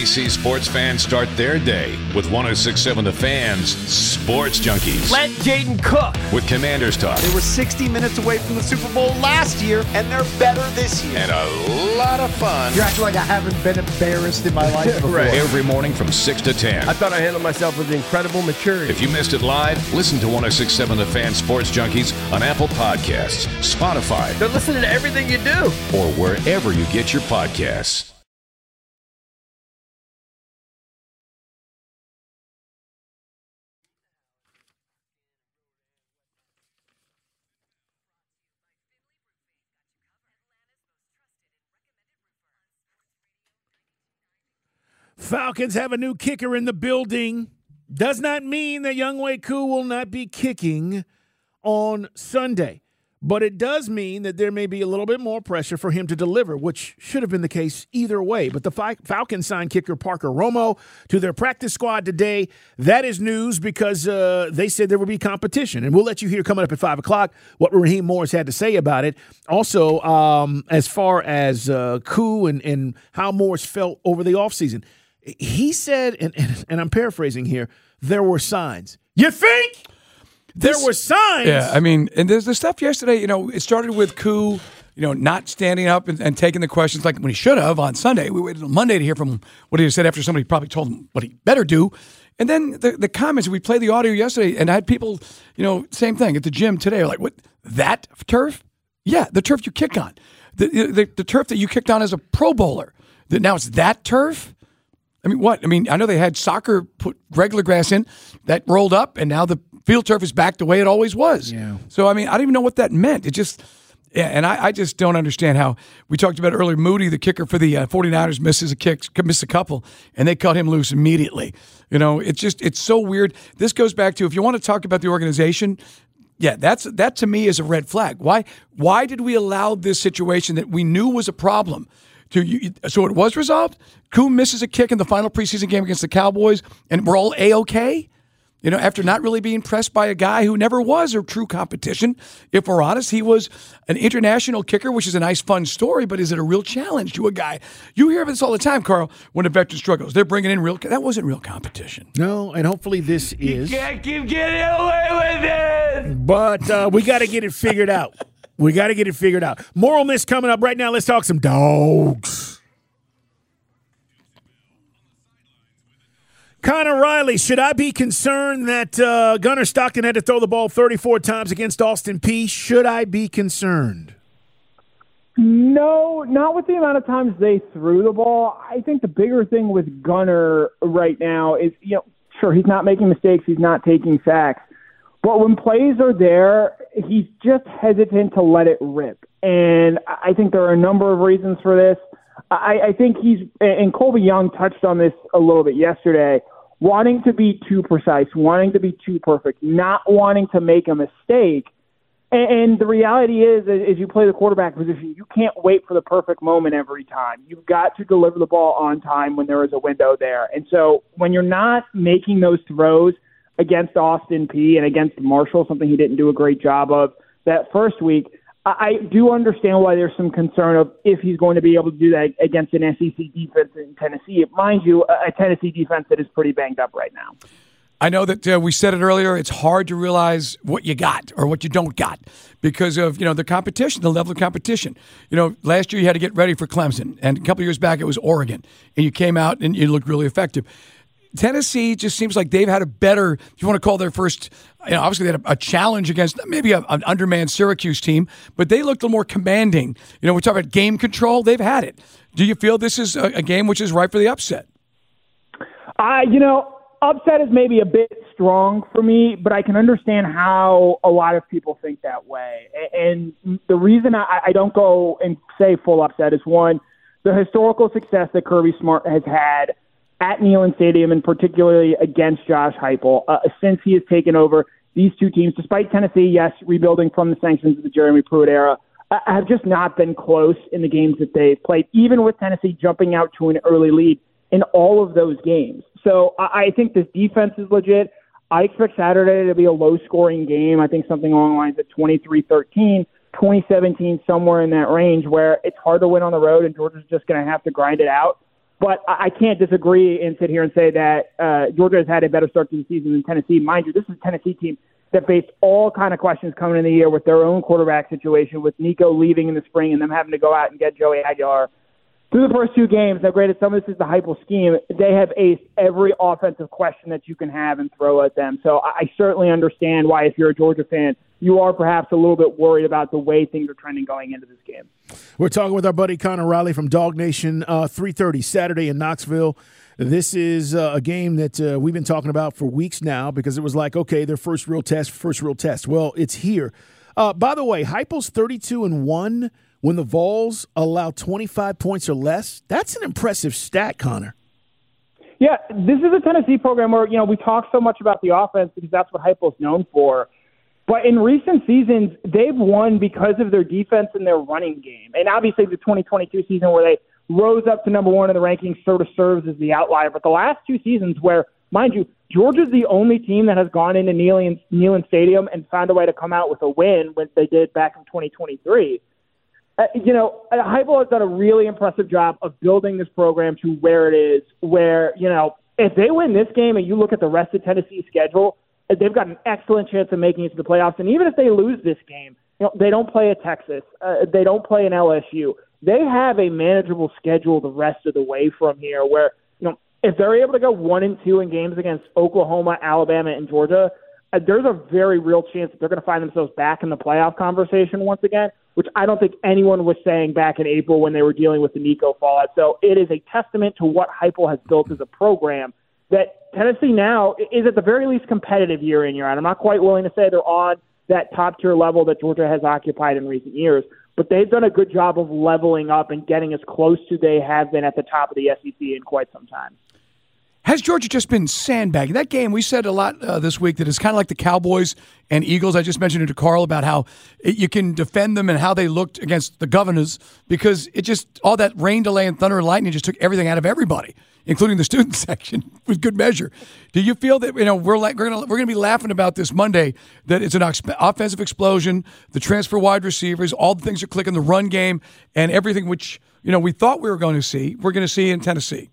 BC sports fans start their day with 106.7 The Fan's Sports Junkies. Let Jaden cook. With Commanders Talk. They were 60 minutes away from the Super Bowl last year, and they're better this year. And a lot of fun. You're acting like I haven't been embarrassed in my life before. Right. Every morning from 6 to 10. I thought I handled myself with incredible maturity. If you missed it live, listen to 106.7 The Fan Sports Junkies on Apple Podcasts, Spotify. They're listening to everything you do. Or wherever you get your podcasts. Falcons have a new kicker in the building. Does not mean that Younghoe Koo will not be kicking on Sunday. But it does mean that there may be a little bit more pressure for him to deliver, which should have been the case either way. But the Falcons signed kicker Parker Romo to their practice squad today. That is news because they said there will be competition. And we'll let you hear coming up at 5 o'clock what Raheem Morris had to say about it. Also, as far as Koo and how Morris felt over the offseason, he said, and I'm paraphrasing here, there were signs. You think? There were signs. Yeah, I mean, and there's the stuff yesterday, it started with Koo, not standing up and taking the questions like when he should have on Sunday. We waited until Monday to hear from what he said after somebody probably told him what he better do. And then the comments, we played the audio yesterday, and I had people, same thing at the gym today, like, what, that turf? Yeah, the turf you kick on. The turf that you kicked on as a Pro Bowler. Now it's that turf? I mean, what? I mean, I know they had soccer put regular grass in that rolled up, and now the field turf is back the way it always was. Yeah. So, I mean, I don't even know what that meant. It just, and I just don't understand how, we talked about earlier, Moody, the kicker for the 49ers, missed a couple, and they cut him loose immediately. It's so weird. This goes back to, if you want to talk about the organization, yeah, that to me is a red flag. Why did we allow this situation that we knew was a problem? So it was resolved? Koo misses a kick in the final preseason game against the Cowboys, and we're all A-okay? After not really being pressed by a guy who never was a true competition. If we're honest, he was an international kicker, which is a nice, fun story, but is it a real challenge to a guy? You hear this all the time, Carl, when a veteran struggles. They're bringing in that wasn't real competition. No, and hopefully this is. You can't keep getting away with it. But we got to get it figured out. More on this coming up right now. Let's talk some dogs. Connor Riley, should I be concerned that Gunnar Stockton had to throw the ball 34 times against Austin Peay? Should I be concerned? No, not with the amount of times they threw the ball. I think the bigger thing with Gunnar right now is, sure, he's not making mistakes. He's not taking sacks. But when plays are there, he's just hesitant to let it rip. And I think there are a number of reasons for this. I think and Colby Young touched on this a little bit yesterday, wanting to be too precise, wanting to be too perfect, not wanting to make a mistake. And the reality is, as you play the quarterback position, you can't wait for the perfect moment every time. You've got to deliver the ball on time when there is a window there. And so when you're not making those throws against Austin Peay and against Marshall, something he didn't do a great job of that first week, I do understand why there's some concern of if he's going to be able to do that against an SEC defense in Tennessee. Mind you, a Tennessee defense that is pretty banged up right now. I know that we said it earlier, it's hard to realize what you got or what you don't got because of, the competition, the level of competition. Last year you had to get ready for Clemson, and a couple of years back it was Oregon, and you came out and you looked really effective. Tennessee just seems like they've had a better, if you want to call their first, obviously they had a challenge against maybe an undermanned Syracuse team, but they looked a little more commanding. We talk about game control, they've had it. Do you feel this is a game which is ripe for the upset? Upset is maybe a bit strong for me, but I can understand how a lot of people think that way. And the reason I don't go and say full upset is, one, the historical success that Kirby Smart has had at Neyland Stadium, and particularly against Josh Heupel, since he has taken over. These two teams, despite Tennessee, yes, rebuilding from the sanctions of the Jeremy Pruitt era, have just not been close in the games that they've played, even with Tennessee jumping out to an early lead in all of those games. So I think this defense is legit. I expect Saturday to be a low-scoring game. I think something along the lines of 23-13, 2017, somewhere in that range, where it's hard to win on the road and Georgia's just going to have to grind it out. But I can't disagree and sit here and say that Georgia has had a better start to the season than Tennessee. Mind you, this is a Tennessee team that faced all kind of questions coming in the year with their own quarterback situation, with Nico leaving in the spring and them having to go out and get Joey Aguilar. Through the first two games, now granted, some of this is the Heupel scheme, they have aced every offensive question that you can have and throw at them. So I certainly understand why, if you're a Georgia fan, you are perhaps a little bit worried about the way things are trending going into this game. We're talking with our buddy Connor Riley from Dog Nation, 3:30 Saturday in Knoxville. This is a game that we've been talking about for weeks now because it was like, okay, their first real test. Well, it's here. By the way, Heupel's 32-1 when the Vols allow 25 points or less. That's an impressive stat, Connor. Yeah, this is a Tennessee program where, we talk so much about the offense because that's what Heupel's known for. But in recent seasons, they've won because of their defense and their running game. And obviously the 2022 season where they rose up to number one in the rankings sort of serves as the outlier. But the last two seasons where, mind you, Georgia's the only team that has gone into Neyland Stadium and found a way to come out with a win, which they did back in 2023. Heupel has done a really impressive job of building this program to where it is, where, if they win this game and you look at the rest of Tennessee's schedule, they've got an excellent chance of making it to the playoffs. And even if they lose this game, they don't play at Texas. They don't play an LSU. They have a manageable schedule the rest of the way from here where, if they're able to go 1-2 in games against Oklahoma, Alabama, and Georgia, there's a very real chance that they're going to find themselves back in the playoff conversation once again, which I don't think anyone was saying back in April when they were dealing with the Nico fallout. So it is a testament to what Heupel has built as a program that Tennessee now is at the very least competitive year in, year out. I'm not quite willing to say they're on that top-tier level that Georgia has occupied in recent years, but they've done a good job of leveling up and getting as close to they have been at the top of the SEC in quite some time. Has Georgia just been sandbagging? That game, we said a lot this week that it's kind of like the Cowboys and Eagles. I just mentioned it to Carl about how you can defend them and how they looked against the Governors because it just, all that rain delay and thunder and lightning just took everything out of everybody, including the student section, with good measure. Do you feel that we're going to be laughing about this Monday, that it's an offensive explosion, the transfer wide receivers, all the things are clicking, the run game, and everything which we thought we were going to see, we're going to see in Tennessee?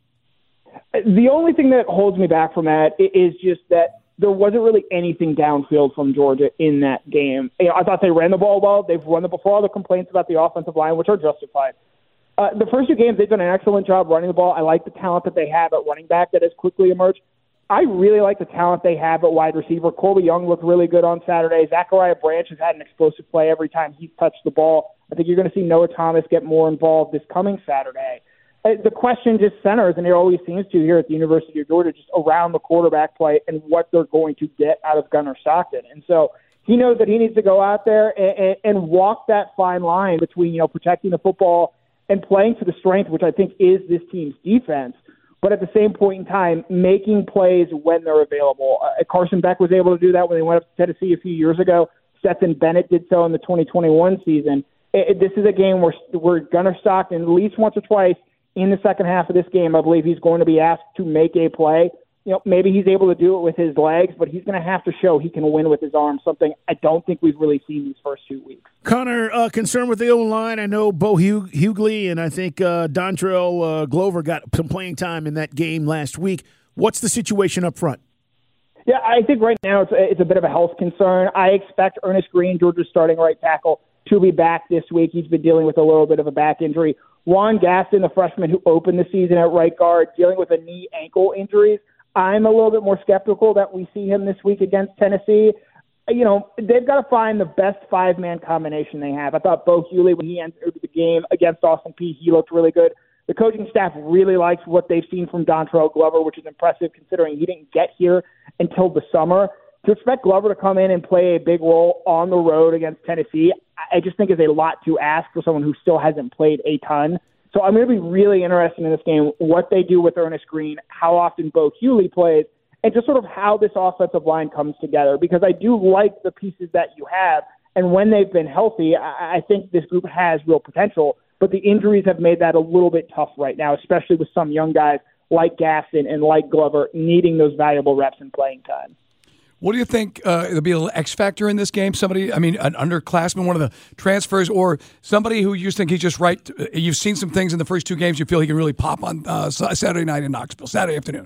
The only thing that holds me back from that is just that there wasn't really anything downfield from Georgia in that game. I thought they ran the ball well. They've run the ball for all the complaints about the offensive line, which are justified. The first two games, they've done an excellent job running the ball. I like the talent that they have at running back that has quickly emerged. I really like the talent they have at wide receiver. Colby Young looked really good on Saturday. Zachariah Branch has had an explosive play every time he's touched the ball. I think you're going to see Noah Thomas get more involved this coming Saturday. The question just centers, and it always seems to here at the University of Georgia, just around the quarterback play and what they're going to get out of Gunnar Stockton. And so he knows that he needs to go out there and walk that fine line between, protecting the football and playing to the strength, which I think is this team's defense, but at the same point in time, making plays when they're available. Carson Beck was able to do that when they went up to Tennessee a few years ago. Stetson Bennett did so in the 2021 season. This is a game where Gunnar Stockton, at least once or twice, in the second half of this game, I believe he's going to be asked to make a play. Maybe he's able to do it with his legs, but he's going to have to show he can win with his arms, something I don't think we've really seen these first 2 weeks. Connor, concerned with the O-line. I know Bo Hughley and I think Dontrell Glover got some playing time in that game last week. What's the situation up front? Yeah, I think right now it's a bit of a health concern. I expect Ernest Green, Georgia's starting right tackle, to be back this week. He's been dealing with a little bit of a back injury. Juan Gaston, the freshman who opened the season at right guard, dealing with a knee-ankle injuries. I'm a little bit more skeptical that we see him this week against Tennessee. They've got to find the best five-man combination they have. I thought Bo Hughley, when he entered the game against Austin Peay, he looked really good. The coaching staff really likes what they've seen from Dontrell Glover, which is impressive considering he didn't get here until the summer. To expect Glover to come in and play a big role on the road against Tennessee, I just think is a lot to ask for someone who still hasn't played a ton. So I'm going to be really interested in this game, what they do with Ernest Green, how often Bo Hughley plays, and just sort of how this offensive line comes together. Because I do like the pieces that you have, and when they've been healthy, I think this group has real potential. But the injuries have made that a little bit tough right now, especially with some young guys like Gaston and like Glover needing those valuable reps and playing time. What do you think there'll be a little X factor in this game? Somebody, an underclassman, one of the transfers, or somebody who you just think he's just right. You've seen some things in the first two games you feel he can really pop on Saturday night in Knoxville, Saturday afternoon.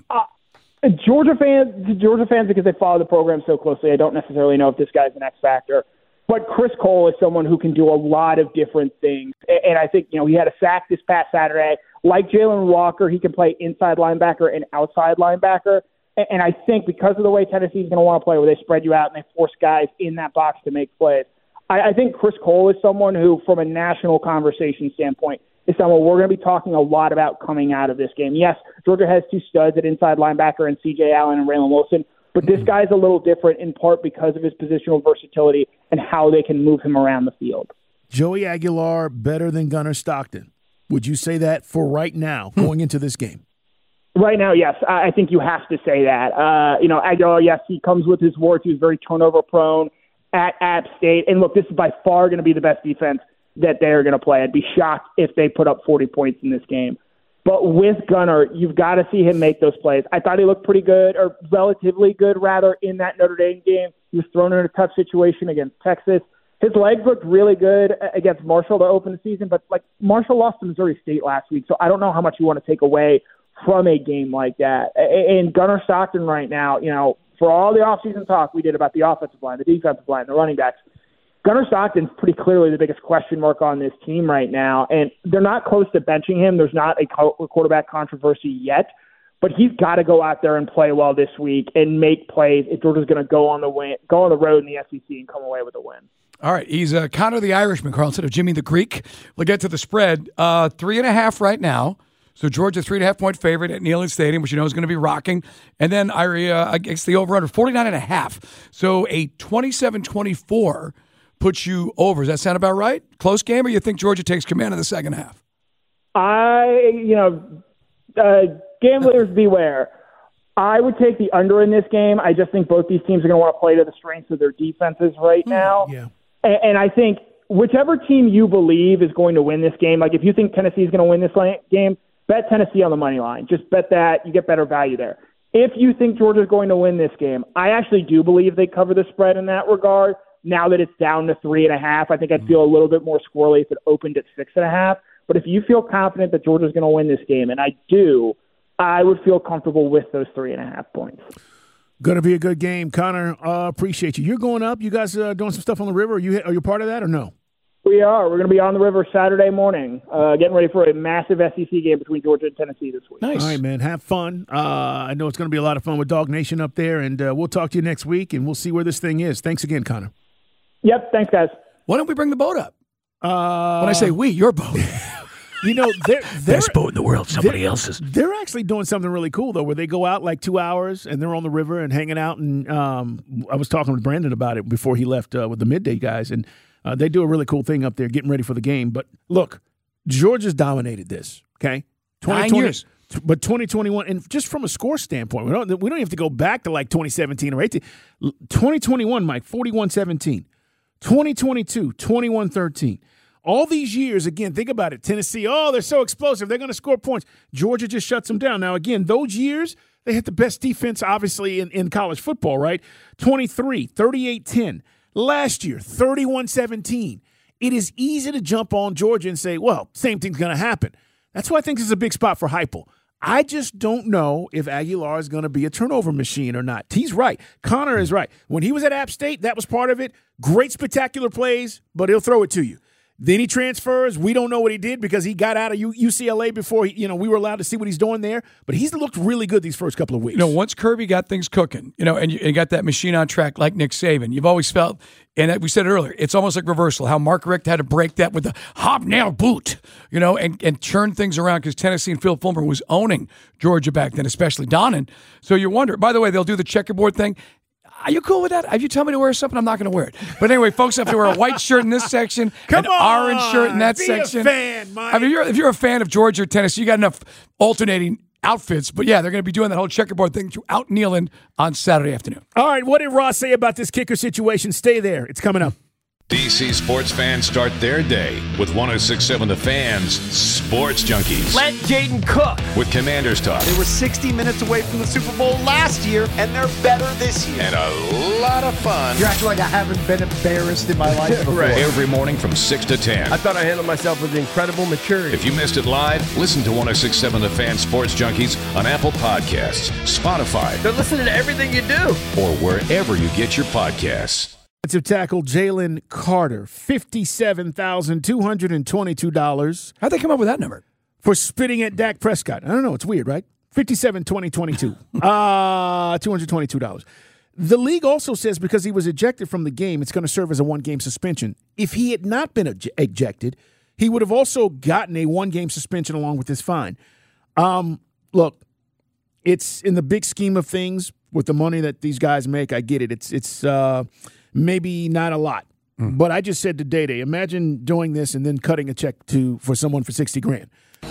Georgia fans, because they follow the program so closely, I don't necessarily know if this guy's an X factor. But Chris Cole is someone who can do a lot of different things. And I think, he had a sack this past Saturday. Like Jalen Walker, he can play inside linebacker and outside linebacker. And I think because of the way Tennessee's going to want to play, where they spread you out and they force guys in that box to make plays, I think Chris Cole is someone who, from a national conversation standpoint, is someone we're going to be talking a lot about coming out of this game. Yes, Georgia has two studs at inside linebacker and C.J. Allen and Raylan Wilson, but this guy's a little different in part because of his positional versatility and how they can move him around the field. Joey Aguilar better than Gunnar Stockton. Would you say that for right now, going into this game? Right now, yes. I think you have to say that. Aguilar, yes, he comes with his warts. He was very turnover-prone at App State. And, look, this is by far going to be the best defense that they're going to play. I'd be shocked if they put up 40 points in this game. But with Gunnar, you've got to see him make those plays. I thought he looked pretty good, or relatively good, rather, in that Notre Dame game. He was thrown in a tough situation against Texas. His legs looked really good against Marshall to open the season, but, Marshall lost to Missouri State last week, so I don't know how much you want to take away from a game like that. And Gunnar Stockton right now, for all the offseason talk we did about the offensive line, the defensive line, the running backs, Gunnar Stockton's pretty clearly the biggest question mark on this team right now, and they're not close to benching him. There's not a quarterback controversy yet, but he's got to go out there and play well this week and make plays if Georgia's going to go on the road in the SEC and come away with a win. All right, he's Connor the Irishman, Carl, instead of Jimmy the Greek. We'll get to the spread. 3.5 right now. So Georgia 3.5-point favorite at Neyland Stadium, which is going to be rocking. And then I guess the over-under 49.5. So a 27-24 puts you over. Does that sound about right? Close game, or you think Georgia takes command in the second half? Gamblers beware. I would take the under in this game. I just think both these teams are going to want to play to the strengths of their defenses right now. Yeah. And I think whichever team you believe is going to win this game, if you think Tennessee is going to win this game, bet Tennessee on the money line. Just bet that. You get better value there. If you think Georgia's going to win this game, I actually do believe they cover the spread in that regard. Now that it's down to 3.5, I think I'd feel a little bit more squirrely if it opened at 6.5. But if you feel confident that Georgia's going to win this game, and I do, I would feel comfortable with those 3.5 points. Going to be a good game. Connor, appreciate you. You're going up. You guys doing some stuff on the river? Are you part of that or no? We are. We're going to be on the river Saturday morning, getting ready for a massive SEC game between Georgia and Tennessee this week. Nice. All right, man. Have fun. I know it's going to be a lot of fun with Dog Nation up there, and we'll talk to you next week, and we'll see where this thing is. Thanks again, Connor. Yep. Thanks, guys. Why don't we bring the boat up? When I say we, your boat. They're best boat in the world, somebody else's. They're actually doing something really cool, though, where they go out 2 hours and they're on the river and hanging out. And I was talking with Brandon about it before he left with the midday guys, and they do a really cool thing up there getting ready for the game. But look, Georgia's dominated this, okay? 9 years. But 2021, and just from a score standpoint, we don't have to go back to 2017 or 18. 2021, Mike, 41-17. 2022, 21-13. All these years, again, think about it. Tennessee, they're so explosive. They're going to score points. Georgia just shuts them down. Now, again, those years, they had the best defense, obviously, in college football, right? 23, 38-10. Last year, 31-17. It is easy to jump on Georgia and say, well, same thing's going to happen. That's why I think this is a big spot for Heupel. I just don't know if Aguilar is going to be a turnover machine or not. He's right. Connor is right. When he was at App State, that was part of it. Great spectacular plays, but he'll throw it to you. Then he transfers. We don't know what he did because he got out of UCLA before we were allowed to see what he's doing there. But he's looked really good these first couple of weeks. Once Kirby got things cooking, and you got that machine on track like Nick Saban, you've always felt, and we said it earlier, it's almost like reversal, how Mark Richt had to break that with the hobnail boot, and churn things around because Tennessee and Phil Fulmer was owning Georgia back then, especially Donnan. So you wonder, by the way, they'll do the checkerboard thing. Are you cool with that? If you tell me to wear something, I'm not going to wear it. But anyway, folks have to wear a white shirt in this section, an orange shirt in that section. Be a fan, Mike. If you're a fan of Georgia or Tennessee, you got enough alternating outfits. But yeah, they're going to be doing that whole checkerboard thing throughout Neyland on Saturday afternoon. All right, what did Ross say about this kicker situation? Stay there. It's coming up. DC sports fans start their day with 106.7 The Fan's Sports Junkies. Let Jaden cook. With Commanders Talk They were 60 minutes away from the Super Bowl last year, and they're better this year. and a lot of fun. You act like I haven't been embarrassed in my life before. Right. Every morning from 6 to 10. I thought I handled myself with incredible maturity. If you missed it live, listen to 106.7 The Fan Sports Junkies on Apple Podcasts, Spotify, They're listening to everything you do. or wherever you get your podcasts. Defensive tackle Jalen Carter, $57,222 How'd they come up with that number? for spitting at Dak Prescott. I don't know. It's weird, right? 57,2022. $222. The league also says because he was ejected from the game, it's going to serve as a one-game suspension. If he had not been ejected, he would have also gotten a one-game suspension along with his fine. Look, it's in the big scheme of things with the money that these guys make. I get it. It's maybe not a lot, but I just said to Day-Day, imagine doing this and then cutting a check for someone for $60,000.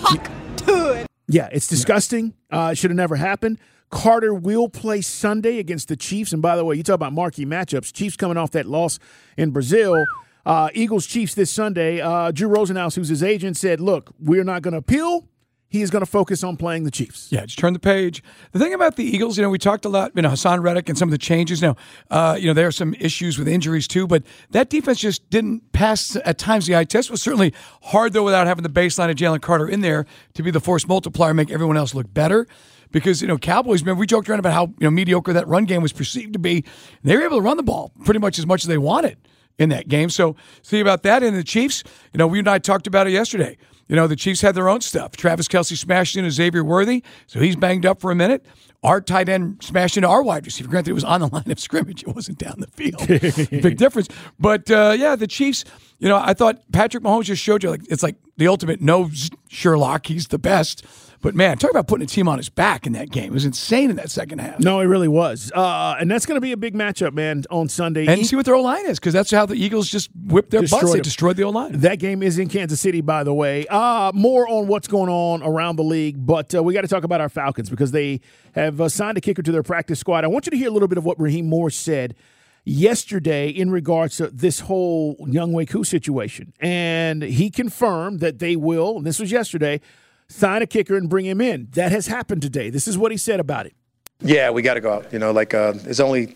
Yeah, it's disgusting. It should have never happened. Carter will play Sunday against the Chiefs. And by the way, you talk about marquee matchups. Chiefs coming off that loss in Brazil. Eagles-Chiefs this Sunday. Drew Rosenhaus, who's his agent, said, look, we're not going to appeal. He is going to focus on playing the Chiefs. Yeah, just turn the page. The thing about the Eagles, we talked a lot, Hassan Reddick and some of the changes. Now, there are some issues with injuries too, but that defense just didn't pass at times the eye test. It was certainly hard, though, without having the baseline of Jalen Carter in there to be the force multiplier, make everyone else look better. Because, Cowboys, remember, we joked around about how mediocre that run game was perceived to be. They were able to run the ball pretty much as they wanted in that game. So, see about that. And the Chiefs, we and I talked about it yesterday. The Chiefs had their own stuff. Travis Kelce smashed into Xavier Worthy, so he's banged up for a minute. Our tight end smashed into our wide receiver. Granted, it was on the line of scrimmage. It wasn't down the field. Big difference. But, the Chiefs, I thought Patrick Mahomes just showed you, it's like the ultimate no Sherlock. He's the best. But, man, talk about putting a team on his back in that game. It was insane in that second half. No, it really was. And that's going to be a big matchup, man, on Sunday. And see what their O-line is, because that's how the Eagles just whipped their butts. They destroyed the O-line. That game is in Kansas City, by the way. More on what's going on around the league, but we got to talk about our Falcons because they have signed a kicker to their practice squad. I want you to hear a little bit of what Raheem Morris said yesterday in regards to this whole Younghoe Koo situation. And he confirmed that they will, and this was yesterday, sign a kicker and bring him in. That has happened today. This is what he said about it. Yeah, we got to go out. It's only,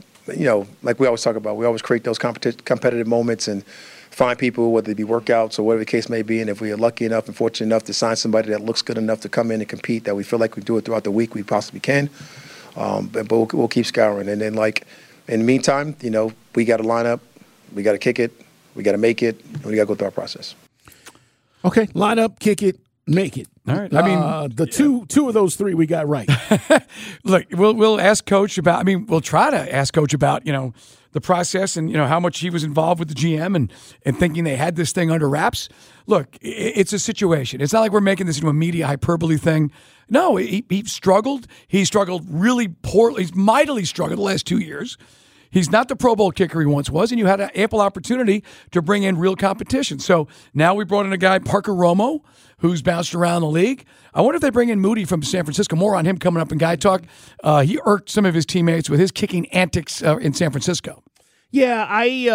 like we always talk about, we always create those competitive moments and find people, whether it be workouts or whatever the case may be. And if we are lucky enough and fortunate enough to sign somebody that looks good enough to come in and compete, that we feel like we do it throughout the week, we possibly can. But we'll keep scouring. And then, in the meantime, we got to line up, we got to kick it, we got to make it, and we got to go through our process. Okay, line up, kick it, make it. All right. Two of those three we got right. Look, we'll ask Coach about. We'll try to ask Coach about the process and how much he was involved with the GM and thinking they had this thing under wraps. Look, it's a situation. It's not like we're making this into a media hyperbole thing. No, he struggled. He struggled really poorly. He's mightily struggled the last 2 years. He's not the Pro Bowl kicker he once was, and you had an ample opportunity to bring in real competition. So now we brought in a guy, Parker Romo, who's bounced around the league. I wonder if they bring in Moody from San Francisco. More on him coming up in Guy Talk. He irked some of his teammates with his kicking antics in San Francisco. Yeah,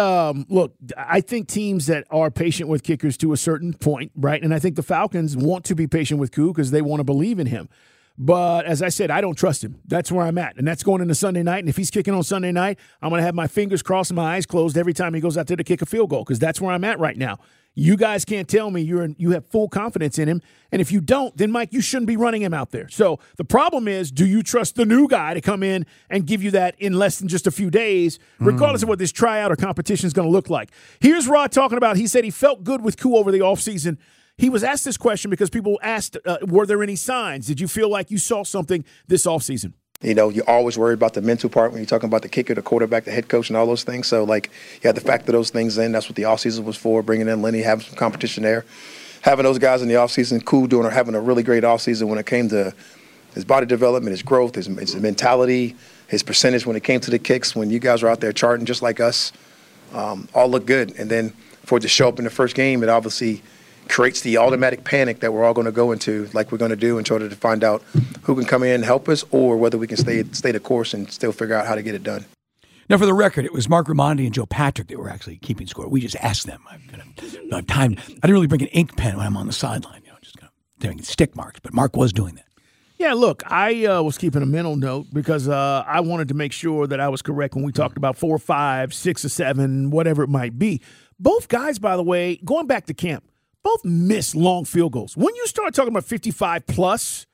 I think teams that are patient with kickers to a certain point, right? And I think the Falcons want to be patient with Koo because they want to believe in him. But as I said, I don't trust him. That's where I'm at. And that's going into Sunday night. And if he's kicking on Sunday night, I'm going to have my fingers crossed and my eyes closed every time he goes out there to kick a field goal because that's where I'm at right now. You guys can't tell me you have full confidence in him. And if you don't, then, Mike, you shouldn't be running him out there. So the problem is, do you trust the new guy to come in and give you that in less than just a few days, regardless of what this tryout or competition is going to look like? Here's Rod talking about, he said he felt good with Koo over the offseason. He was asked this question because people asked, were there any signs? Did you feel like you saw something this offseason? You're always worried about the mental part when you're talking about the kicker, the quarterback, the head coach, and all those things. So, you have to factor those things in. That's what the offseason was for, bringing in Lenny, having some competition there. Having those guys in the offseason, Koo having a really great offseason when it came to his body development, his growth, his mentality, his percentage when it came to the kicks. When you guys are out there charting just like us, all look good. And then for it to show up in the first game, it obviously creates the automatic panic that we're all going to go into, like we're going to do, in order to find out who can come in and help us, or whether we can stay the course and still figure out how to get it done. Now, for the record, it was Mark Raimondi and Joe Patrick that were actually keeping score. We just asked them. I didn't really bring an ink pen when I'm on the sideline, just kind of doing stick marks. But Mark was doing that. Yeah, look, I was keeping a mental note because I wanted to make sure that I was correct when we talked about 4 or 5, 6 or 7, whatever it might be. Both guys, by the way, going back to camp, both miss long field goals. When you start talking about 55 plus,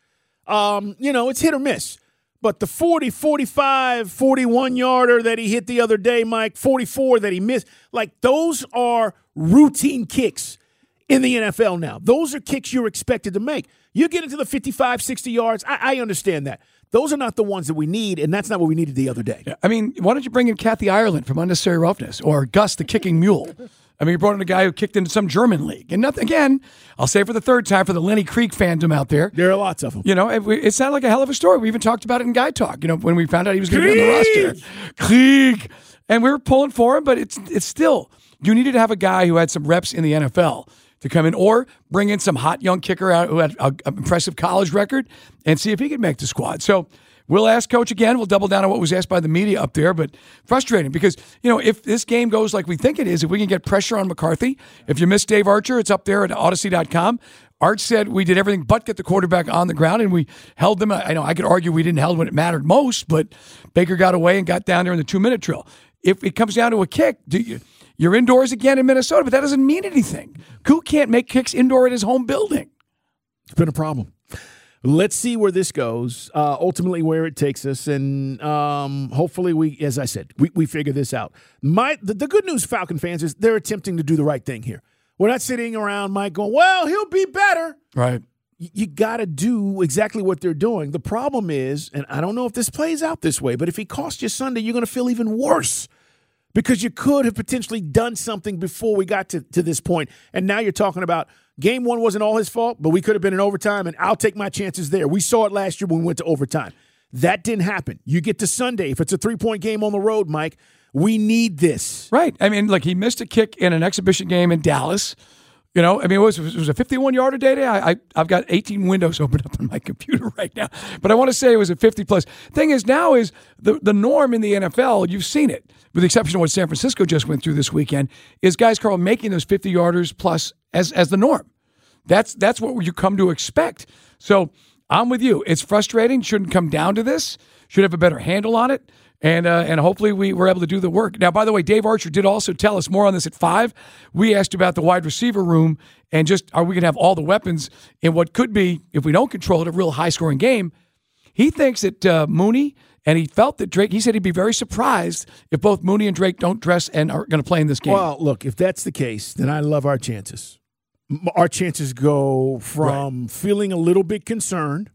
it's hit or miss. But the 40, 45, 41-yarder that he hit the other day, Mike, 44 that he missed, like those are routine kicks in the NFL now. Those are kicks you're expected to make. You get into the 55, 60 yards, I understand that. Those are not the ones that we need, and that's not what we needed the other day. Yeah, I mean, why don't you bring in Kathy Ireland from Unnecessary Roughness or Gus the Kicking Mule? I mean, you brought in a guy who kicked into some German league. And nothing, again, I'll say it for the third time for the Lenny Creek fandom out there. There are lots of them. It sounded like a hell of a story. We even talked about it in Guy Talk, when we found out he was going to be on the roster. Creek! And we were pulling for him, but it's still, you needed to have a guy who had some reps in the NFL to come in, or bring in some hot young kicker out who had an impressive college record and see if he could make the squad. So we'll ask Coach again. We'll double down on what was asked by the media up there, but frustrating because, if this game goes like we think it is, if we can get pressure on McCarthy, if you miss Dave Archer, it's up there at Odyssey.com. Art said we did everything but get the quarterback on the ground, and we held them. I know I could argue we didn't held when it mattered most, but Baker got away and got down there in the 2-minute drill. If it comes down to a kick, you're indoors again in Minnesota, but that doesn't mean anything. Koo can't make kicks indoor at his home building. It's been a problem. Let's see where this goes, ultimately where it takes us, and hopefully we, as I said, we figure this out. The good news, Falcon fans, is they're attempting to do the right thing here. We're not sitting around, Mike, going, well, he'll be better. Right. You got to do exactly what they're doing. The problem is, and I don't know if this plays out this way, but if he costs you Sunday, you're going to feel even worse. Because you could have potentially done something before we got to this point. And now you're talking about game 1 wasn't all his fault, but we could have been in overtime, and I'll take my chances there. We saw it last year when we went to overtime. That didn't happen. You get to Sunday. If it's a 3-point game on the road, Mike, we need this. Right. I mean, he missed a kick in an exhibition game in Dallas. It was a 51-yarder day. I've got 18 windows open up on my computer right now. But I want to say it was a 50-plus. Thing is, now is the norm in the NFL, you've seen it, with the exception of what San Francisco just went through this weekend, is guys, Carl, making those 50-yarders plus as the norm. That's what you come to expect. So I'm with you. It's frustrating. Shouldn't come down to this. Should have a better handle on it. And hopefully we were able to do the work. Now, by the way, Dave Archer did also tell us more on this at 5. We asked about the wide receiver room and just are we going to have all the weapons in what could be, if we don't control it, a real high-scoring game. He thinks that Mooney, and he felt that Drake, he said he'd be very surprised if both Mooney and Drake don't dress and are going to play in this game. Well, look, if that's the case, then I love our chances. Our chances go from feeling a little bit concerned,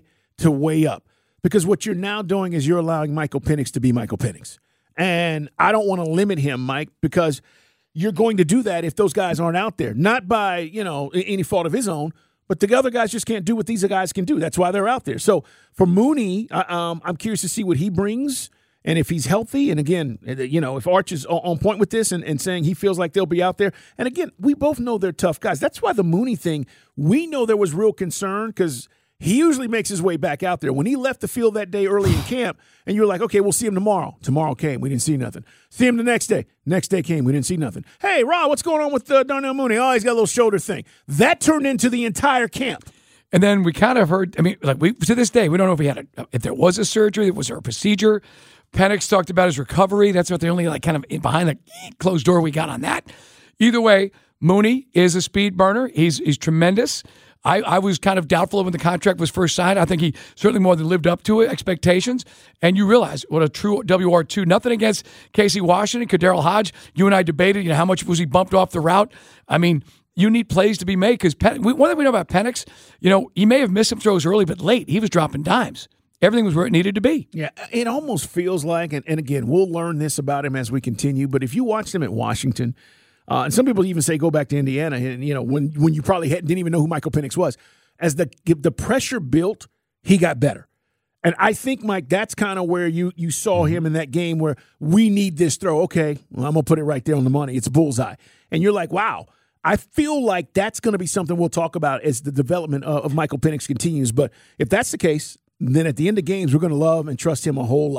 to way up. Because what you're now doing is you're allowing Michael Penix to be Michael Penix. And I don't want to limit him, Mike, because you're going to do that if those guys aren't out there. Not by, any fault of his own, but the other guys just can't do what these guys can do. That's why they're out there. So for Mooney, I'm curious to see what he brings and if he's healthy. And again, if Arch is on point with this and saying he feels like they'll be out there. And again, we both know they're tough guys. That's why the Mooney thing, we know there was real concern because he usually makes his way back out there. When he left the field that day early in camp, and you were like, okay, we'll see him tomorrow. Tomorrow came. We didn't see nothing. See him the next day. Next day came. We didn't see nothing. Hey, Rob, what's going on with Darnell Mooney? Oh, he's got a little shoulder thing. That turned into the entire camp. And then we kind of heard, to this day, we don't know if he had if there was a surgery, was there a procedure. Penix talked about his recovery. That's what the only kind of behind the closed door we got on that. Either way, Mooney is a speed burner. He's tremendous. I was kind of doubtful when the contract was first signed. I think he certainly more than lived up to it, expectations. And you realize what a true WR2. Nothing against Casey Washington, Kaderil Hodge. You and I debated, how much was he bumped off the route? I mean, you need plays to be made because one thing we know about Penix, he may have missed some throws early, but late he was dropping dimes. Everything was where it needed to be. Yeah, it almost feels like, and again, we'll learn this about him as we continue, but if you watched him at Washington, and some people even say go back to Indiana, and when you probably didn't even know who Michael Penix was. As the pressure built, he got better. And I think, Mike, that's kind of where you saw him in that game where we need this throw. Okay, well, I'm going to put it right there on the money. It's a bullseye. And you're like, wow. I feel like that's going to be something we'll talk about as the development of Michael Penix continues. But if that's the case, then at the end of games, we're going to love and trust him a whole lot.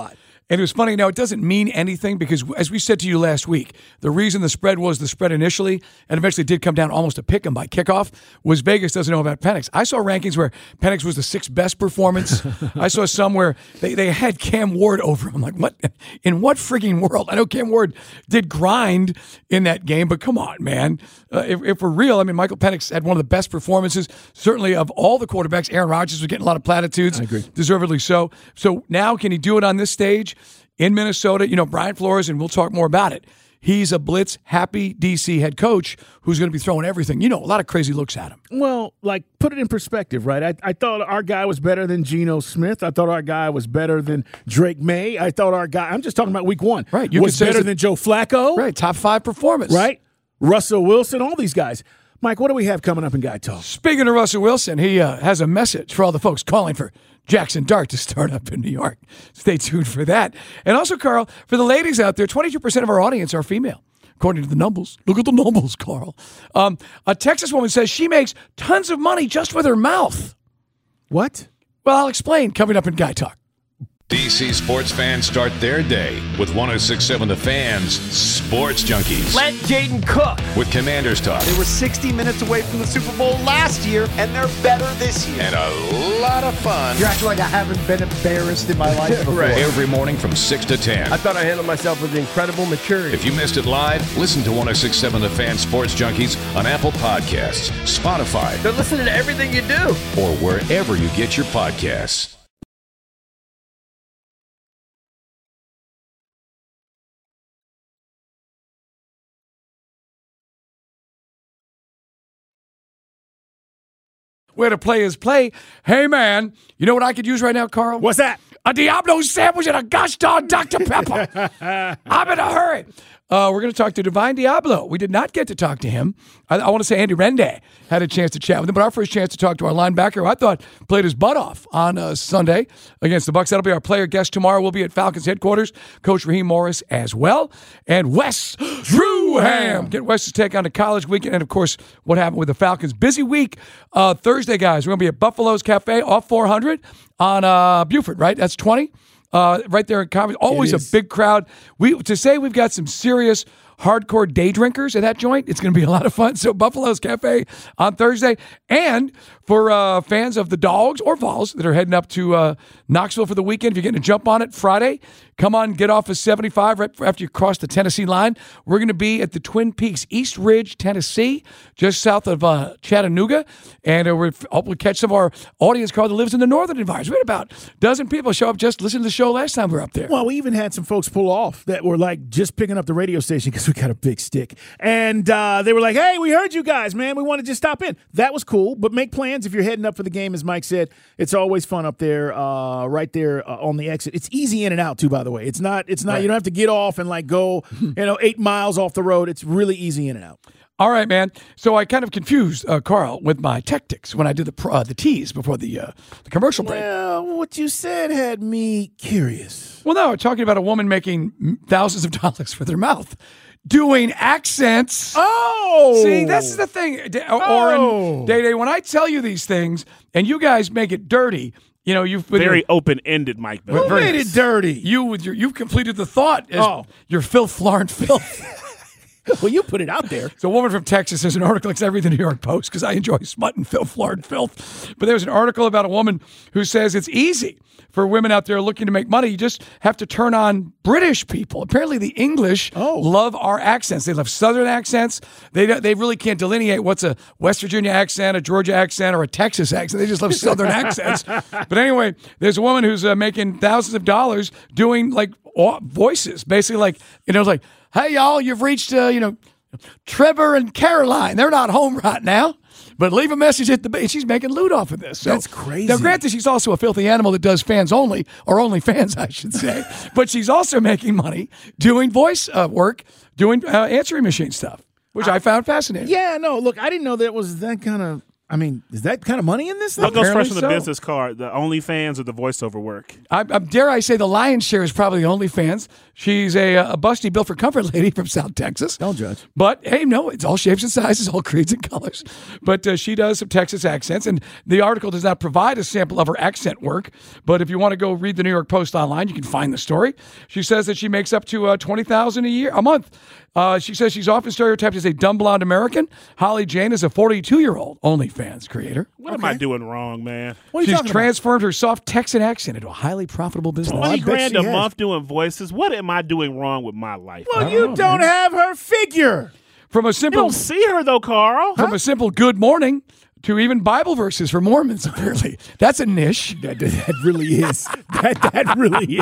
And it was funny. Now, it doesn't mean anything because, as we said to you last week, the reason the spread was the spread initially and eventually did come down almost a pick 'em by kickoff was Vegas doesn't know about Penix. I saw rankings where Penix was the 6th best performance. I saw some where they had Cam Ward over him. I'm like, what? In what frigging world? I know Cam Ward did grind in that game, but come on, man. If we're real, I mean, Michael Penix had one of the best performances, certainly of all the quarterbacks. Aaron Rodgers was getting a lot of platitudes. I agree. Deservedly so. So now can he do it on this stage in Minnesota? You know, Brian Flores, and we'll talk more about it. He's a blitz-happy DC head coach who's going to be throwing everything. You know, a lot of crazy looks at him. Well, like, put it in perspective, right? I thought our guy was better than Geno Smith. I thought our guy was better than Drake May. I thought our guy, I'm just talking about week 1, right? Was better than Joe Flacco. Right, top 5 performance. Right? Russell Wilson, all these guys. Mike, what do we have coming up in Guy Talk? Speaking of Russell Wilson, he has a message for all the folks calling for Jackson Dart to start up in New York. Stay tuned for that. And also, Carl, for the ladies out there, 22% of our audience are female, according to the numbers. Look at the numbers, Carl. A Texas woman says she makes tons of money just with her mouth. What? Well, I'll explain coming up in Guy Talk. DC sports fans start their day with 106.7 The Fans Sports Junkies. Let Jaden cook. With Commanders Talk. They were 60 minutes away from the Super Bowl last year, and they're better this year. And a lot of fun. You act like I haven't been embarrassed in my life before. Right. Every morning from 6 to 10. I thought I handled myself with incredible maturity. If you missed it live, listen to 106.7 The Fan Sports Junkies on Apple Podcasts, Spotify, They're listening to everything you do. or wherever you get your podcasts. Where to play is play. Hey, man, you know what I could use right now, Carl? What's that? A Diablo sandwich and a gosh darn Dr. Pepper. I'm in a hurry. We're going to talk to Divine Diablo. We did not get to talk to him. I want to say Andy Rende had a chance to chat with him, but our first chance to talk to our linebacker, who I thought played his butt off on Sunday against the Bucs. That'll be our player guest tomorrow. We'll be at Falcons headquarters. Coach Raheem Morris as well. And Wes Drewham. Get Wes's take on the college weekend and, of course, what happened with the Falcons. Busy week. Thursday, guys, we're going to be at Buffalo's Cafe off 400 on Buford, right? That's 20. Right there in Conference. Always a big crowd. To say we've got some serious hardcore day drinkers at that joint, it's going to be a lot of fun. So Buffalo's Cafe on Thursday. And for fans of the Dogs or Vols that are heading up to Knoxville for the weekend, if you're getting a jump on it Friday, come on, get off of 75 right after you cross the Tennessee line. We're going to be at the Twin Peaks, East Ridge, Tennessee, just south of Chattanooga. And we're hoping to catch some of our audience, Carl, that lives in the northern environs. We had about a dozen people show up just listen to the show last time we were up there. Well, we even had some folks pull off that were like just picking up the radio station because we got a big stick. And they were like, hey, we heard you guys, man. We want to just stop in. That was cool, but make plans if you're heading up for the game, as Mike said. It's always fun up there, right there on the exit. It's easy in and out, too, by the way. It's not. Right. You don't have to get off and like go, 8 miles off the road. It's really easy in and out. All right, man. So I kind of confused Carl with my tactics when I did the tease before the commercial break. Well, what you said had me curious. Well, no, we're talking about a woman making thousands of dollars with her mouth, doing accents. Oh! See, that's the thing. Oren, Day-Day, when I tell you these things and you guys make it dirty, you've been very open-ended, Mike. Who made it dirty? You've completed the thought as your filth, Florent filth. Well, you put it out there. So a woman from Texas, there's an article, it's every the New York Post, because I enjoy smut and filth, Florent filth. But there's an article about a woman who says it's easy for women out there looking to make money. You just have to turn on British people. Apparently the English love our accents. They love Southern accents. They really can't delineate what's a West Virginia accent, a Georgia accent, or a Texas accent. They just love Southern accents. But anyway, there's a woman who's making thousands of dollars doing like voices, basically like, like, hey, y'all, you've reached, Trevor and Caroline. They're not home right now, but leave a message at the base. She's making loot off of this. So, that's crazy. Now, granted, she's also a filthy animal that does fans only, or only fans, I should say. But she's also making money doing voice work, doing answering machine stuff, which I found fascinating. Yeah, no, look, I didn't know that was that kind of. I mean, is that kind of money in this? What goes Apparently first on the so. business card? The OnlyFans or the voiceover work? I dare I say the lion's share is probably OnlyFans. She's a busty built for comfort lady from South Texas. Don't judge. But hey, no, it's all shapes and sizes, all creeds and colors. But she does some Texas accents, and the article does not provide a sample of her accent work. But if you want to go read the New York Post online, you can find the story. She says that she makes up to $20,000 a month. She says she's often stereotyped as a dumb blonde American. Holly Jane is a 42-year-old OnlyFans creator. What am I doing wrong, man? What are you She's talking transformed her soft Texan accent into a highly profitable business. I $20 bet grand she a has. month doing voices. What am I doing wrong with my life? Well, you don't have her figure. From a You simple don't see her though, Carl. From a simple good morning to even Bible verses for Mormons, apparently. That's a niche. That really is. That really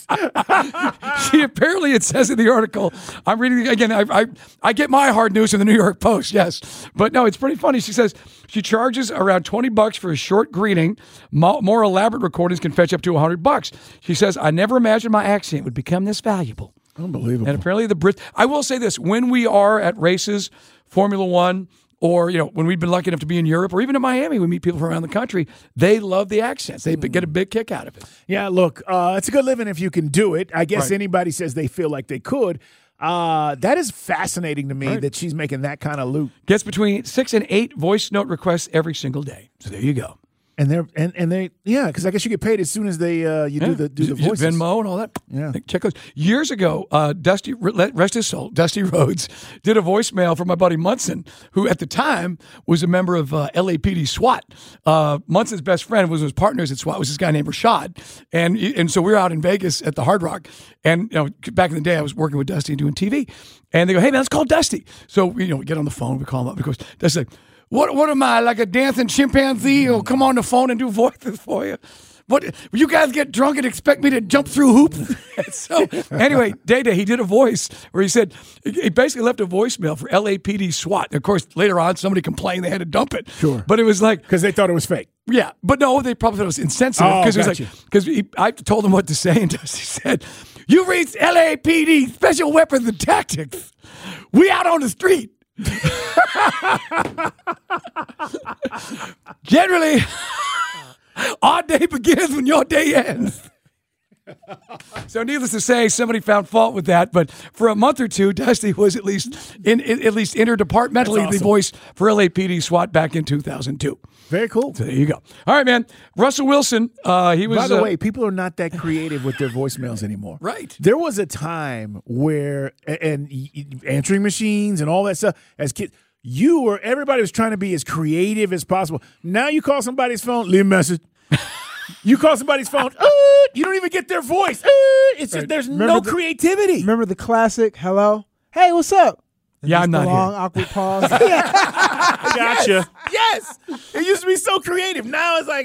is. She apparently, it says in the article, I'm reading again. I get my hard news from the New York Post, yes, but no, it's pretty funny. She says she charges around $20 for a short greeting. More elaborate recordings can fetch up to $100. She says, I never imagined my accent would become this valuable. Unbelievable. And apparently the Brits. I will say this: when we are at races, Formula One, or when we've been lucky enough to be in Europe, or even in Miami, we meet people from around the country. They love the accents. They get a big kick out of it. Yeah, look, it's a good living if you can do it. I guess Right. anybody says they feel like they could. That is fascinating to me that she's making that kind of loot. Gets between 6 and 8 voice note requests every single day. So there you go. And they because I guess you get paid as soon as they you do the voices. Venmo and all that. Yeah. Check those. Years ago, Dusty, rest his soul, Dusty Rhodes did a voicemail for my buddy Munson, who at the time was a member of LAPD SWAT. Munson's best friend was his partners at SWAT was this guy named Rashad, and so we were out in Vegas at the Hard Rock, and back in the day I was working with Dusty and doing TV, and they go, hey man, let's call Dusty. So we get on the phone, we call him up because Dusty's like, What am I, like a dancing chimpanzee who'll come on the phone and do voices for you? What, you guys get drunk and expect me to jump through hoops? So anyway, Day-Day, he did a voice where he said, he basically left a voicemail for LAPD SWAT. Of course, later on, somebody complained they had to dump it. Sure. But it was like. Because they thought it was fake. Yeah, but no, they probably thought it was insensitive. Oh, Because it was gotcha. like, because I told him what to say, and Dusty said, you reached LAPD, Special Weapons and Tactics. We out on the street. Generally, our day begins when your day ends. So, needless to say, somebody found fault with that. But for a month or two, Dusty was at least interdepartmentally awesome. the voice for LAPD SWAT back in 2002. Very cool. So there you go. All right, man. Russell Wilson. He was. By the way, people are not that creative with their voicemails anymore. Right. There was a time where, and answering machines and all that stuff, as kids, everybody was trying to be as creative as possible. Now you call somebody's phone, leave a message. You call somebody's phone, you don't even get their voice. It's just, there's no creativity. Remember the classic, hello? Hey, what's up? And Yeah, just I'm the not long, here. awkward pause. Gotcha. Yes. It used to be so creative. Now it's like,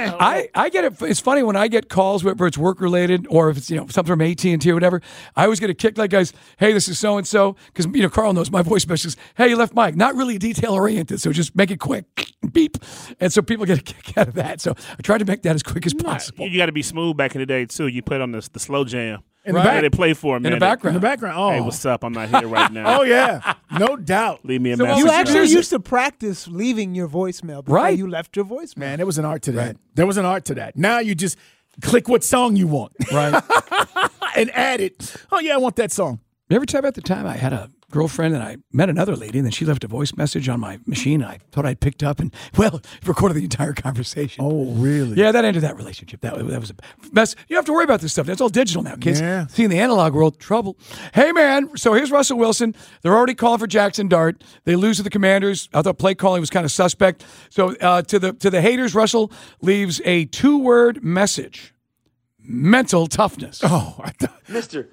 I get it. It's funny when I get calls where it's work related or if it's something from AT&T or whatever. I always get a kick like, guys, hey, this is so and so, because Carl knows my voice message. Hey, you left Mike. Not really detail oriented, so just make it quick. Beep, and so people get a kick out of that. So I try to make that as quick as possible. You got to be smooth back in the day too. You put on the slow jam. In the back. They play for a In minute. the background. in the background. Oh, Hey, what's up? I'm not here right now. Oh yeah, no doubt. Leave me a So message. You actually Seriously. used to practice leaving your voicemail before Right. you left your voicemail. Man, there was an art to that. There was an art to that. Now you just click what song you want, Right. and add it. Oh yeah, I want that song. You ever tell about the time I had a girlfriend and I met another lady and then she left a voice message on my machine and I thought I'd picked up and, recorded the entire conversation. Oh really? Yeah, that ended that relationship. That was a mess. You don't have to worry about this stuff. That's all digital now, kids. Yeah. See, in the analog world, trouble. Hey, man, so here's Russell Wilson. They're already calling for Jackson Dart. They lose to the Commanders. I thought play calling was kind of suspect. So to the haters, Russell leaves a 2-word message. Mental toughness. Oh, Mr.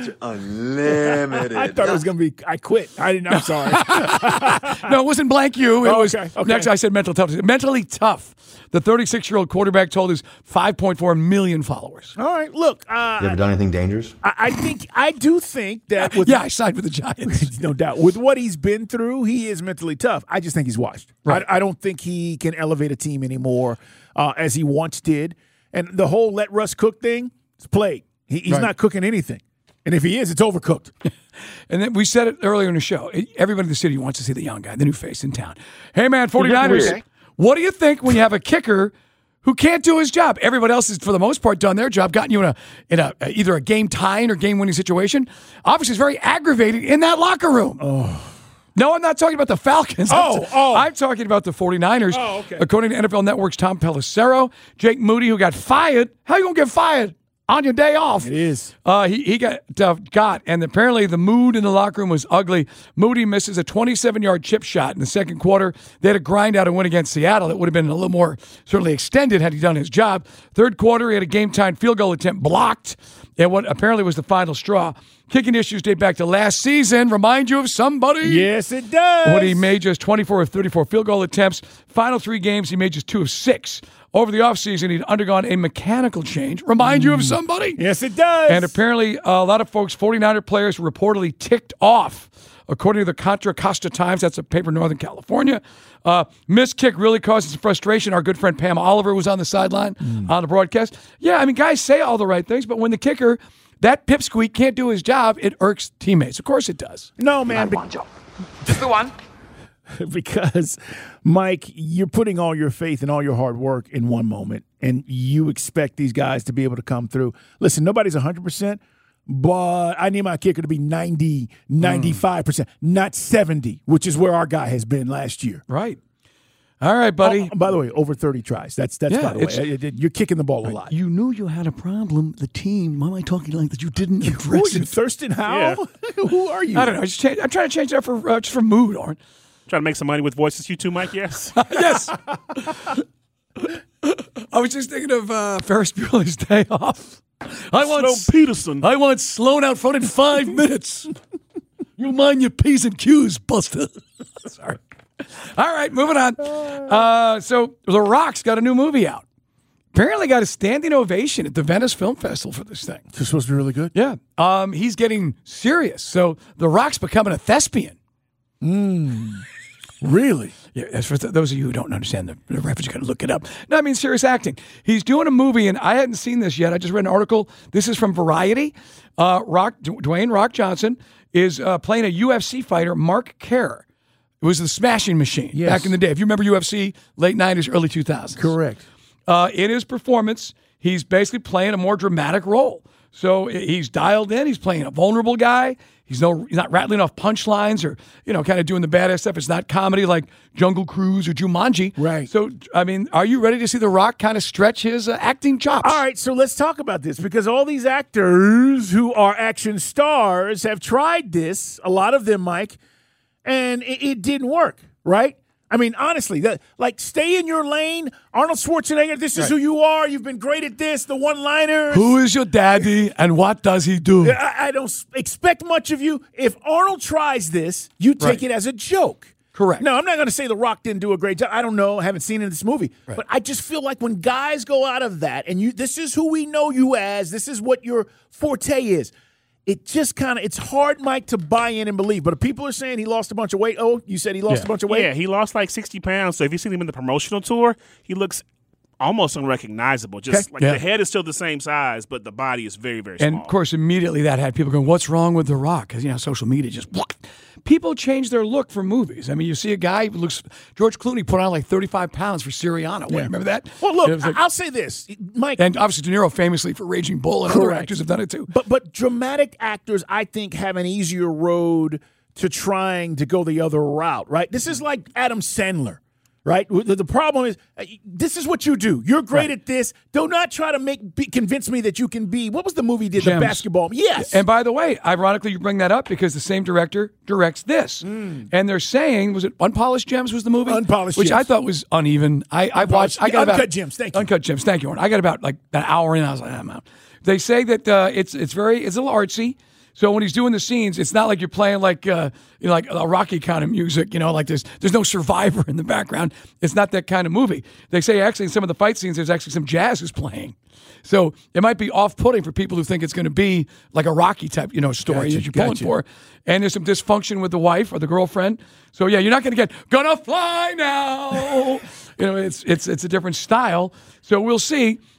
Unlimited. I thought it was going to be. I quit. I didn't. I'm sorry. No, it wasn't blank you. It Oh, was okay. next. I said mental toughness. Mentally tough. The 36-year-old quarterback told his 5.4 million followers. All right. Look, You ever done anything dangerous? I do think that with Yeah, I signed with the Giants. no doubt with what he's been through, he is mentally tough. I just think he's washed. Right. I don't think he can elevate a team anymore as he once did. And the whole let Russ cook thing is played. He's Right. not cooking anything. And if he is, it's overcooked. And then we said it earlier in the show. Everybody in the city wants to see the young guy, the new face in town. Hey, man, 49ers. What do you think when you have a kicker who can't do his job? Everybody else has, for the most part, done their job, gotten you in a either a game tying or game winning situation. Obviously, it's very aggravating in that locker room. Oh. No, I'm not talking about the Falcons. I'm talking about the 49ers. Oh, okay. According to NFL Network's Tom Pelissero, Jake Moody, who got fired. How you going to get fired on your day off? It is. He got, and apparently the mood in the locker room was ugly. Moody misses a 27-yard chip shot in the second quarter. They had to grind out a win against Seattle. It would have been a little more certainly extended had he done his job. Third quarter, he had a game-time field goal attempt blocked, and what apparently was the final straw. Kicking issues date back to last season. Remind you of somebody? Yes, it does. When he made just 24 of 34 field goal attempts. Final 3 games, he made just 2 of 6. Over the offseason, he'd undergone a mechanical change. Remind you of somebody? Yes, it does. And apparently, a lot of folks, 49er players, were reportedly ticked off. According to the Contra Costa Times, that's a paper in Northern California. Missed kick really causes some frustration. Our good friend Pam Oliver was on the sideline on the broadcast. Yeah, I mean, guys say all the right things, but when the kicker, that pipsqueak, can't do his job, it irks teammates. Of course it does. No, man. Just the one. Because, Mike, you're putting all your faith and all your hard work in one moment, and you expect these guys to be able to come through. Listen, nobody's 100%, but I need my kicker to be 90, 95%, not 70, which is where our guy has been last year. Right. All right, buddy. By the way, over 30 tries. That's by the way. You're kicking the ball a lot. You knew you had a problem. The team. Why am I talking like that? You didn't address it. Thurston Howell? Yeah. Who are you? I don't know. I'm trying to change that for just for mood, Arn. Trying to make some money with voices. You too, Mike? Yes. Yes. I was just thinking of Ferris Bueller's Day Off. Peterson. I want Sloan out front in 5 minutes. You mind your P's and Q's, Buster. Sorry. All right, moving on. So The Rock's got a new movie out. Apparently got a standing ovation at the Venice Film Festival for this thing. It's supposed to be really good. Yeah. He's getting serious. So The Rock's becoming a thespian. Really? Yeah, as for those of you who don't understand the reference, you got to look it up. No, I mean serious acting. He's doing a movie, and I hadn't seen this yet. I just read an article. This is from Variety. Dwayne Rock Johnson is playing a UFC fighter, Mark Kerr. It was the Smashing Machine back in the day. If you remember UFC, late 90s, early 2000s. Correct. In his performance, he's basically playing a more dramatic role. So he's dialed in. He's playing a vulnerable guy. He's not rattling off punchlines or, kind of doing the badass stuff. It's not comedy like Jungle Cruise or Jumanji. Right. So, I mean, are you ready to see The Rock kind of stretch his acting chops? All right, so let's talk about this because all these actors who are action stars have tried this, a lot of them, Mike, and it didn't work, right? I mean, honestly, stay in your lane. Arnold Schwarzenegger, this is who you are. You've been great at this. The one-liners. Who is your daddy and what does he do? I don't expect much of you. If Arnold tries this, you take it as a joke. Correct. Now, I'm not going to say The Rock didn't do a great job. I don't know. I haven't seen it in this movie. Right. But I just feel like when guys go out of that and this is who we know you as, this is what your forte is. It just it's hard, Mike, to buy in and believe. But if people are saying he lost a bunch of weight. Oh, you said he lost a bunch of weight? Yeah, he lost like 60 pounds. So if you see him in the promotional tour, he looks almost unrecognizable. Just the head is still the same size, but the body is very, very small. And, of course, immediately that had people going, what's wrong with The Rock? Because, social media just people change their look for movies. I mean, you see a guy who looks George Clooney put on like 35 pounds for Syriana. Yeah. Remember that? Well, look, I'll say this, Mike. And obviously De Niro famously for Raging Bull, and other actors have done it too. But dramatic actors, I think, have an easier road to trying to go the other route, right? This is like Adam Sandler. Right? The problem is, this is what you do. You're great at this. Do not try to convince me that you can be. What was the movie he did? Gems. The basketball. Yes. And by the way, ironically, you bring that up because the same director directs this. And they're saying, was it Unpolished Gems was the movie? Unpolished Which Gems. I thought was uneven. I watched. I got Uncut about, Gems. Thank you. Uncut Gems. Thank you, Warren. I got about like an hour in. I was like, I'm out. They say that it's a little artsy. So when he's doing the scenes, it's not like you're playing like like a Rocky kind of music, like there's no Survivor in the background. It's not that kind of movie. They say actually in some of the fight scenes, there's actually some jazz is playing. So it might be off-putting for people who think it's going to be like a Rocky type, story that you're pulling for. And there's some dysfunction with the wife or the girlfriend. So yeah, you're not going to get gonna fly now. It's a different style. So we'll see.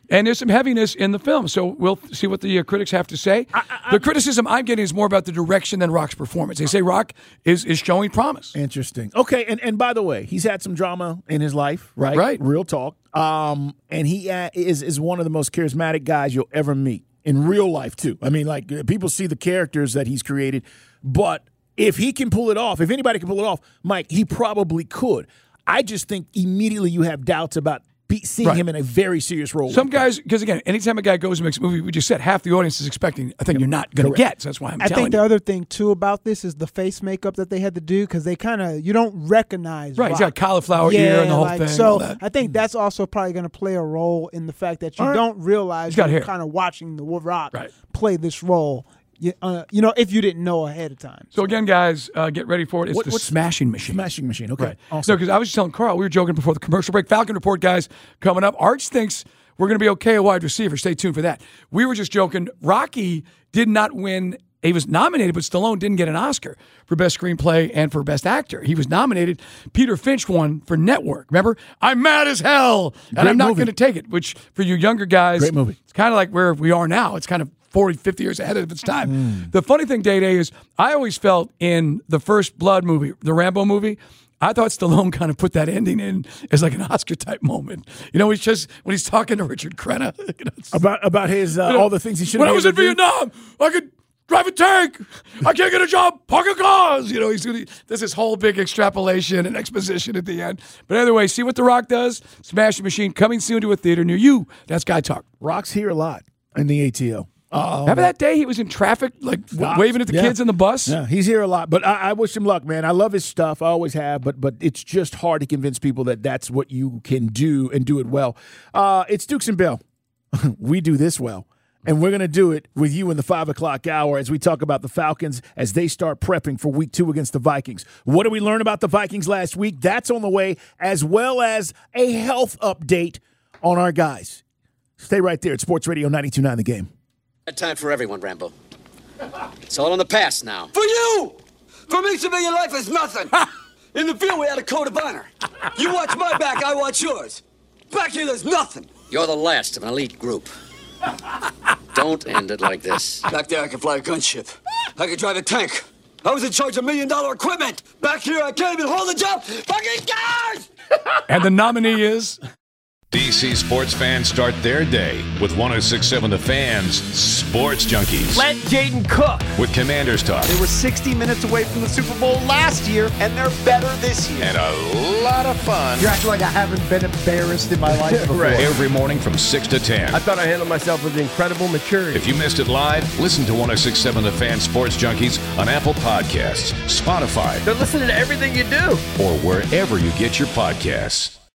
And there's some heaviness in the film, so we'll see what the critics have to say. The criticism I'm getting is more about the direction than Rock's performance. They say Rock is showing promise. Interesting. Okay, and by the way, he's had some drama in his life, right? Right. Real talk. And he is one of the most charismatic guys you'll ever meet in real life, too. I mean, like, people see the characters that he's created, but if he can pull it off, if anybody can pull it off, Mike, he probably could. I just think immediately you have doubts about seeing him in a very serious role. Some guys, because again, anytime a guy goes and makes a movie, we just said half the audience is expecting a thing you're not going to get. So that's why I'm telling you. I think the other thing, too, about this is the face makeup that they had to do because they you don't recognize Rock. He's got cauliflower ear and the whole thing. So I think that's also probably going to play a role in the fact that you don't realize you're kind of watching the Rock play this role. If you didn't know ahead of time. So again, guys, get ready for it. It's the Smashing Machine. Smashing Machine, okay. Right. Awesome. No, because I was just telling Carl, we were joking before the commercial break. Falcon Report, guys, coming up. Arch thinks we're going to be okay at wide receiver. Stay tuned for that. We were just joking. Rocky did not win. He was nominated, but Stallone didn't get an Oscar for Best Screenplay and for Best Actor. He was nominated. Peter Finch won for Network. Remember? I'm mad as hell, and I'm not going to take it, which for you younger guys, great movie. It's kind of like where we are now. It's kind of 40, 50 years ahead of its time. The funny thing, Day-Day, is I always felt in the First Blood movie, the Rambo movie, I thought Stallone kind of put that ending in as like an Oscar-type moment. He's just, when he's talking to Richard Crenna. About his, all the things he should have done. When I was in Vietnam, I could drive a tank. I can't get a job, parking cars. There's this whole big extrapolation and exposition at the end. But either way, see what The Rock does. Smashing Machine coming soon to a theater near you. That's Guy Talk. Rock's here a lot in the ATL. Remember that day he was in traffic, like waving at the kids in the bus? Yeah, he's here a lot. But I wish him luck, man. I love his stuff. I always have. But it's just hard to convince people that that's what you can do and do it well. It's Dukes and Bell. We do this well. And we're going to do it with you in the 5 o'clock hour as we talk about the Falcons as they start prepping for Week 2 against the Vikings. What did we learn about the Vikings last week? That's on the way, as well as a health update on our guys. Stay right there at Sports Radio 92.9 The Game. Time for everyone, Rambo. It's all in the past now. For you! For me, civilian life is nothing. In the field, we had a code of honor. You watch my back, I watch yours. Back here, there's nothing. You're the last of an elite group. Don't end it like this. Back there, I can fly a gunship. I can drive a tank. I was in charge of $1 million equipment. Back here, I can't even hold a job. Fucking guys! And the nominee is... DC sports fans start their day with 106.7 The Fan's Sports Junkies. Let Jaden cook. With Commanders Talk. They were 60 minutes away from the Super Bowl last year, and they're better this year. And a lot of fun. You're acting like I haven't been embarrassed in my life before. Right. Every morning from 6 to 10. I thought I handled myself with incredible maturity. If you missed it live, listen to 106.7 The Fan Sports Junkies on Apple Podcasts, Spotify. They're listening to everything you do. Or wherever you get your podcasts.